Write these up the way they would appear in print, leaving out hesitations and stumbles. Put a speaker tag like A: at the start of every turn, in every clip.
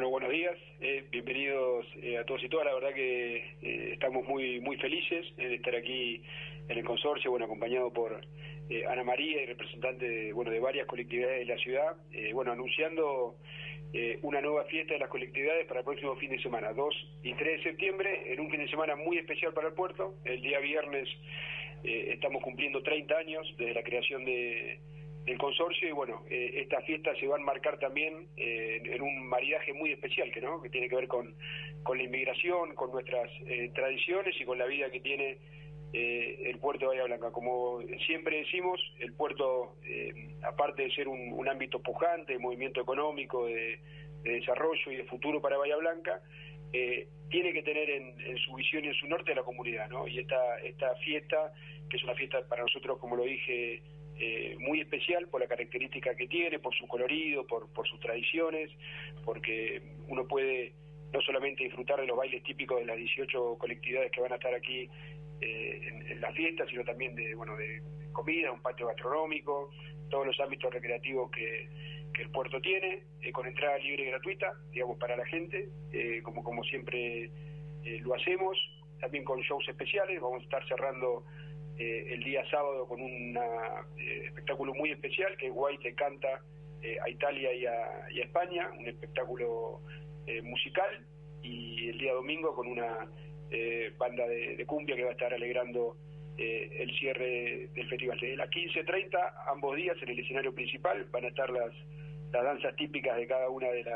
A: Bueno, buenos días, bienvenidos a todos y todas. La verdad que estamos muy felices de estar aquí en el consorcio, bueno, acompañado por Ana María y representante de varias colectividades de la ciudad, anunciando una nueva fiesta de las colectividades para el próximo fin de semana, 2 y 3 de septiembre, en un fin de semana muy especial para el puerto. El día viernes estamos cumpliendo 30 años desde la creación del consorcio, y estas fiestas se van a marcar también en un maridaje muy especial que tiene que ver con la inmigración, con nuestras tradiciones y con la vida que tiene el puerto de Bahía Blanca. Como siempre decimos, el puerto, aparte de ser un ámbito pujante de movimiento económico, de desarrollo y de futuro para Bahía Blanca, tiene que tener en su visión y en su norte a la comunidad, ¿no? Y esta fiesta, que es una fiesta para nosotros, como lo dije, muy especial por la característica que tiene, por su colorido, por sus tradiciones, porque uno puede no solamente disfrutar de los bailes típicos de las 18 colectividades que van a estar aquí en la fiesta, sino también de comida, un patio gastronómico, todos los ámbitos recreativos que el puerto tiene, con entrada libre y gratuita, digamos, para la gente, como siempre lo hacemos, también con shows especiales. Vamos a estar cerrando el día sábado con un espectáculo muy especial, que Guay le canta a Italia y a España, un espectáculo musical, y el día domingo con una banda de cumbia que va a estar alegrando el cierre del festival. Desde las 15:30, ambos días en el escenario principal, van a estar las danzas típicas de cada una de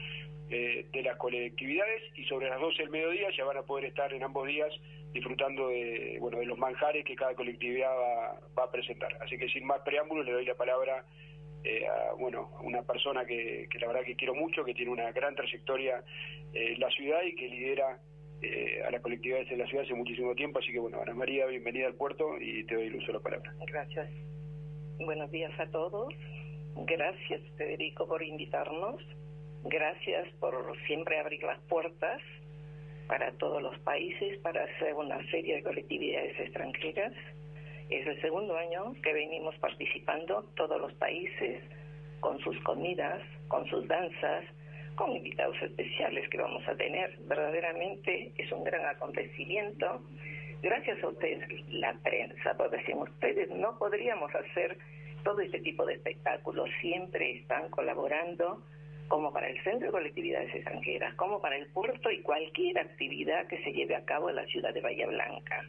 A: las colectividades, y sobre las 12 del mediodía ya van a poder estar en ambos días disfrutando de los manjares que cada colectividad va a presentar. Así que sin más preámbulos le doy la palabra a una persona que la verdad que quiero mucho, que tiene una gran trayectoria en la ciudad y que lidera a las colectividades en la ciudad hace muchísimo tiempo. Así que Ana María, bienvenida al puerto y te doy el uso de la palabra.
B: Gracias. Buenos días a todos. Gracias, Federico, por invitarnos. Gracias por siempre abrir las puertas para todos los países para hacer una feria de colectividades extranjeras. Es el segundo año que venimos participando todos los países, con sus comidas, con sus danzas, con invitados especiales que vamos a tener. Verdaderamente es un gran acontecimiento. Gracias a ustedes, la prensa, porque sin ustedes no podríamos hacer todo este tipo de espectáculos. Siempre están colaborando, como para el Centro de Colectividades Extranjeras, como para el puerto y cualquier actividad que se lleve a cabo en la ciudad de Bahía Blanca.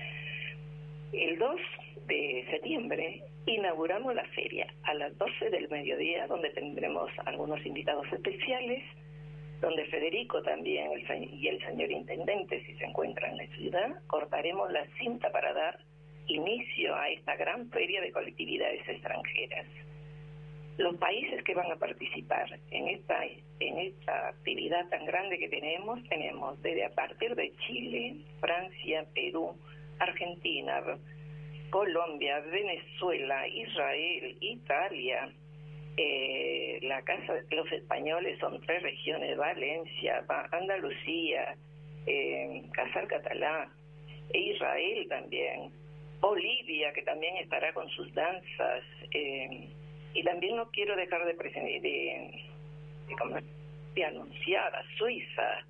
B: El 2 de septiembre inauguramos la feria a las 12 del mediodía, donde tendremos algunos invitados especiales, donde Federico también y el señor intendente, si se encuentran en la ciudad, cortaremos la cinta para dar inicio a esta gran feria de colectividades extranjeras. Los países que van a participar en esta actividad tan grande que tenemos desde a partir de Chile, Francia, Perú, Argentina, Colombia, Venezuela, Israel, Italia. La casa de los españoles son 3 regiones: Valencia, Andalucía, Casal Catalá, e Israel también, Bolivia, que también estará con sus danzas, y también no quiero dejar de anunciar a Suiza.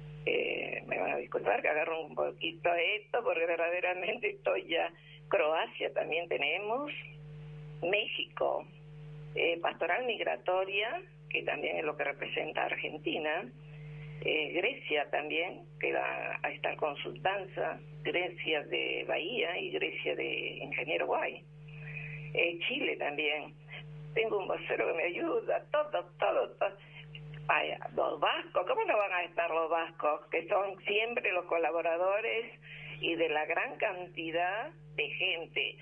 B: Me van a disculpar que agarro un poquito esto, porque verdaderamente estoy ya. Croacia también tenemos, México, Pastoral Migratoria, que también es lo que representa Argentina, Grecia también, que va a estar con sus danzas, Grecia de Bahía y Grecia de Ingeniero Guay, Chile también. Tengo un vocero que me ayuda, todo. Vaya, los vascos, ¿cómo no van a estar los vascos? Que son siempre los colaboradores y de la gran cantidad de gente.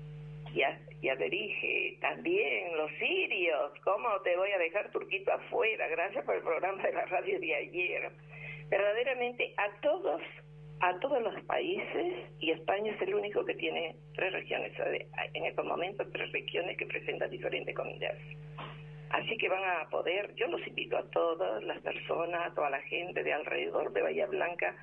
B: Ya te dije, también los sirios. ¿Cómo te voy a dejar, Turquito, afuera? Gracias por el programa de la radio de ayer. Verdaderamente a todos los países, y España es el único que tiene 3 regiones, en estos momentos 3 regiones que presentan diferentes comidas. Así que van a poder, yo los invito a todas las personas, a toda la gente de alrededor de Bahía Blanca,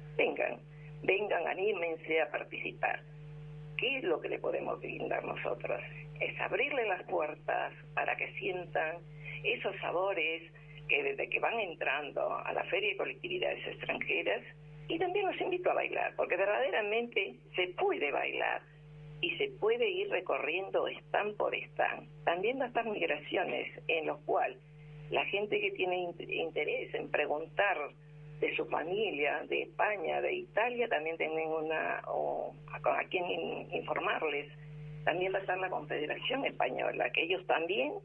B: vengan, anímense a participar. ¿Qué es lo que le podemos brindar nosotros? Es abrirle las puertas para que sientan esos sabores, que desde que van entrando a la Feria de Colectividades Extranjeras, y también los invito a bailar, porque verdaderamente se puede bailar y se puede ir recorriendo stand por stand. También va a estar migraciones, en los cuales la gente que tiene interés en preguntar de su familia, de España, de Italia, también tienen a quien informarles. También va a estar la Confederación Española, que ellos también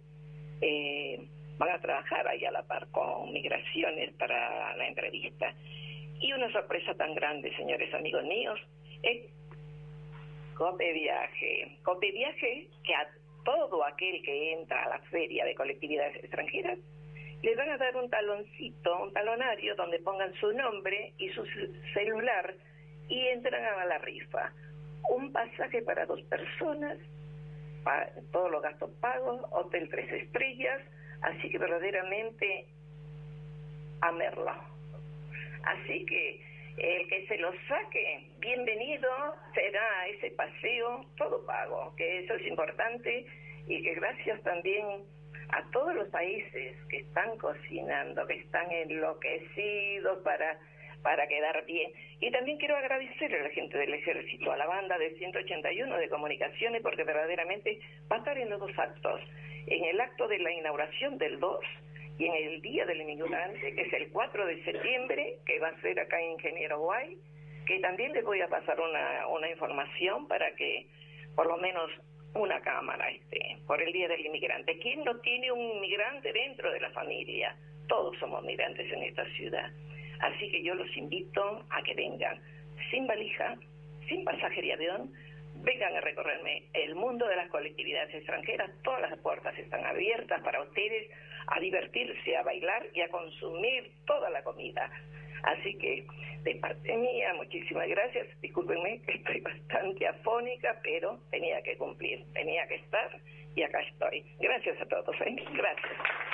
B: van a trabajar ahí a la par con migraciones para la entrevista. Y una sorpresa tan grande, señores amigos míos, es Cope Viaje. Cope Viaje, que a todo aquel que entra a la Feria de Colectividades Extranjeras le van a dar un taloncito, un talonario donde pongan su nombre y su celular y entran a la rifa. Un pasaje para 2 personas, todos los gastos pagos, hotel 3 estrellas, así que verdaderamente a Merlo. Así que el que se lo saque, bienvenido será ese paseo todo pago, que eso es importante, y que gracias también a todos los países que están cocinando, que están enloquecidos para quedar bien. Y también quiero agradecerle a la gente del Ejército, a la banda de 181 de comunicaciones, porque verdaderamente va a estar en los 2 actos, en el acto de la inauguración del 2 y en el Día del Inmigrante, que es el 4 de septiembre, que va a ser acá en Ingeniero Guay, que también les voy a pasar una información para que por lo menos una cámara por el Día del Inmigrante. ¿Quién no tiene un inmigrante dentro de la familia? Todos somos migrantes en esta ciudad. Así que yo los invito a que vengan sin valija, sin pasaje de avión, vengan a recorrerme el mundo de las colectividades extranjeras. Todas las puertas están abiertas para ustedes, a divertirse, a bailar y a consumir toda la comida. Así que, de parte mía, muchísimas gracias. Discúlpenme que estoy bastante afónica, pero tenía que cumplir, tenía que estar y acá estoy. Gracias a todos, Gracias.